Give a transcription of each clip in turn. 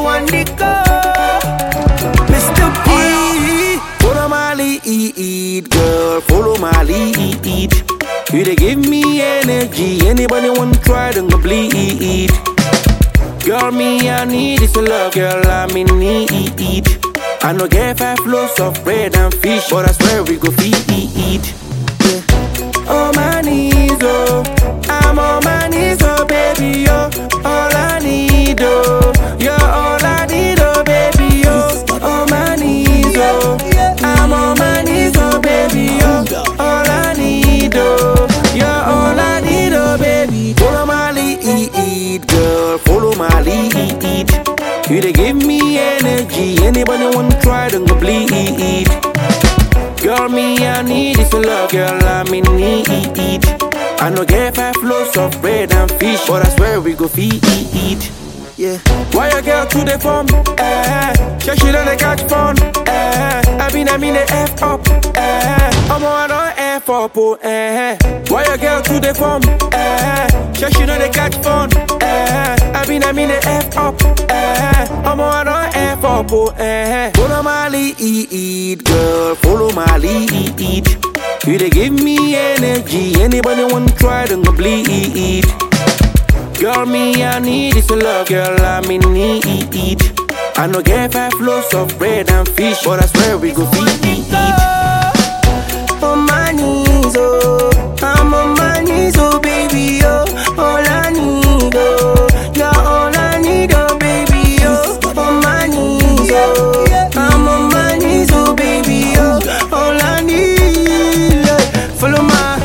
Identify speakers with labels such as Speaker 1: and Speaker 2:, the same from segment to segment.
Speaker 1: on the go. Mr. P,
Speaker 2: follow my lead, girl, follow my lead. You they give me energy, anybody want try, don't go bleed. Girl, me, I need is a love, girl, I'm in need. I know get 5 loaves of bread and fish, but I swear we go feed. Yeah. On my knees, oh, I'm on my knees, oh, baby, oh, all I need, oh, you're all I need, oh, baby, oh, on my knees, oh, I'm on my knees, oh, baby, oh, all I need, oh, you're all I need, oh, baby. Follow my lead, girl, follow my lead. You they give me energy, anybody want try, don't go bleed. Girl, me, I need is a love, girl, I'm in need. I know get 5 loaves of bread and fish, but I swear we go feed. Yeah. Why a girl to the phone? She don't catch phone. I mean the F up. I'm on F up. Why a girl to the phone? She don't catch phone. I mean the F up. I'm on F up. Follow my lead, girl, follow my lead. You they give me energy, anybody want try, don't go bleed. Girl, me, I need is a love, girl, I'm in need. I know get 5 loaves of bread and fish, but I swear we go feed.
Speaker 1: on my knees, oh, I'm on my knees, oh, baby, oh, all I need, oh, you're all I need, oh, baby, oh, on my knees, oh, I'm on my knees, oh, baby, oh, all I need, yeah. Follow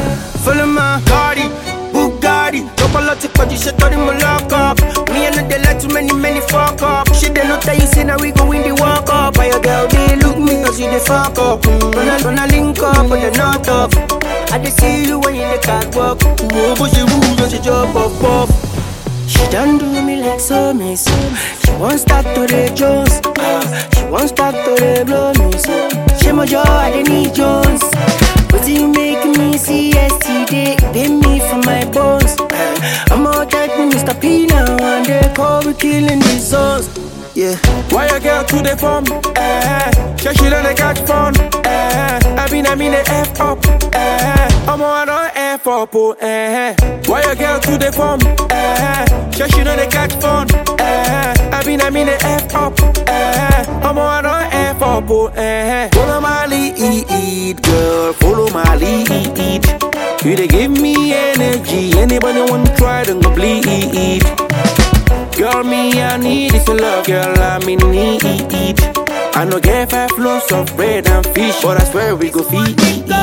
Speaker 1: my Cardi, Bugatti, drop a lot of body, shit on him, lock up. Me and the like too many fuck up. Shit, they not tell you, say now we go in the walk up. By your girl, they look me, cause you the fuck up. When I link up, but they're not tough. I just see you when you in the catwalk. Whoa, but she move, and she jump up. She done do me like so, me so. She won't start to the Jones. She won't start to the blow me so. She my jaw, I didn't need Jones. But you make me see yesterday, pay me for my bones. I'm out at Mr. P now, and they call me killing these souls. Yeah.
Speaker 2: Why a girl to the phone? She don't catch phone. I mean the F up. I'm on F up. Why a girl to the phone? She don't catch phone. I mean the F up. I'm on F up. Follow my lead, girl, follow my lead. You they give me energy, anybody want try, don't go bleed. Girl, me, I need is a love, girl, I'm in need. I know get 5 loaves of bread and fish, but I swear we go feed.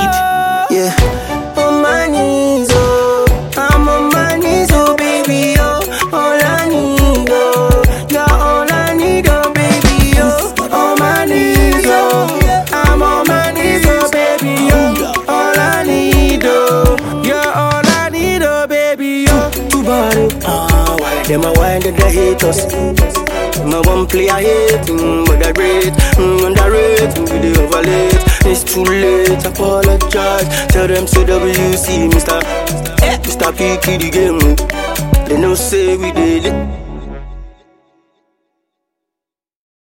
Speaker 2: Yeah.
Speaker 1: On my knees, oh, I'm on my knees, oh, baby, oh, all I need, oh, you're all I need, oh, baby, oh, on my knees, oh, I'm on my knees, oh, baby, oh, all I need, oh,
Speaker 2: you're all I need, oh, baby, oh.
Speaker 1: Too bad, why them a whine and they hate us? My one play I hate, but I rate, underrate, we dey overlate. It's too late, apologize. Tell them CWC, Mr. P, the game. They know say we did it.